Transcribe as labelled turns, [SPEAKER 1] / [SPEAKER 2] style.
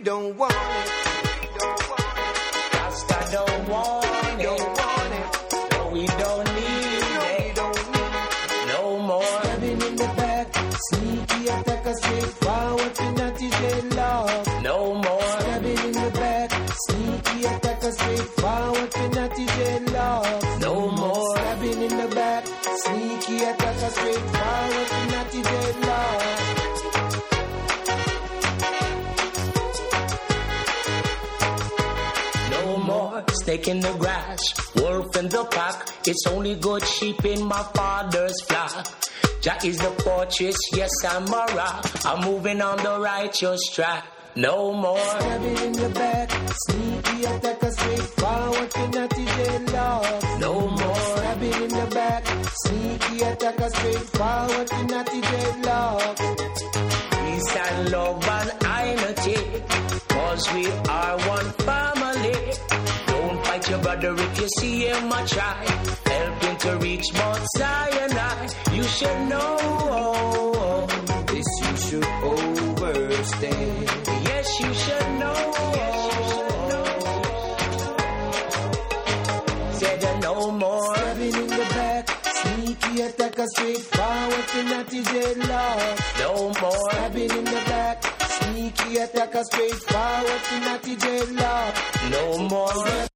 [SPEAKER 1] don't want it.
[SPEAKER 2] Rasta don't want it. No, we don't need it. No more.
[SPEAKER 3] Stabbing in the back, sneaky attacker, straightforward to natty dreadlock.
[SPEAKER 2] No more.
[SPEAKER 3] Stabbing in the back, sneaky attacker, straightforward to natty dreadlock.
[SPEAKER 2] No more.
[SPEAKER 3] Stabbing in the back, sneaky attacker, straightforward to natty dreadlock.
[SPEAKER 2] No more snake in the grass, wolf in the pack. It's only good sheep in my father's flock. Jah is the fortress, yes I'm a rock. I'm moving on the righteous track. No more.
[SPEAKER 3] Stabbing in the back, sneaky attacker, straightforward to natty dreadlock.
[SPEAKER 2] No more.
[SPEAKER 3] Stabbing in the back, sneaky attacker, straightforward to natty dreadlock.
[SPEAKER 2] Peace and love and unity, cause we are one family. Don't fight your brother if you see him a try. Help him to reach Mount Sinai. You should know
[SPEAKER 3] This you should overstay.
[SPEAKER 2] Yes, you should know. Said no more.
[SPEAKER 3] Stabbing in the back, sneaky attacker, straightforward to natty dreadlock.
[SPEAKER 2] No more.
[SPEAKER 3] Stabbing in the back, sneaky attacker, straightforward to natty dreadlock.
[SPEAKER 2] No more.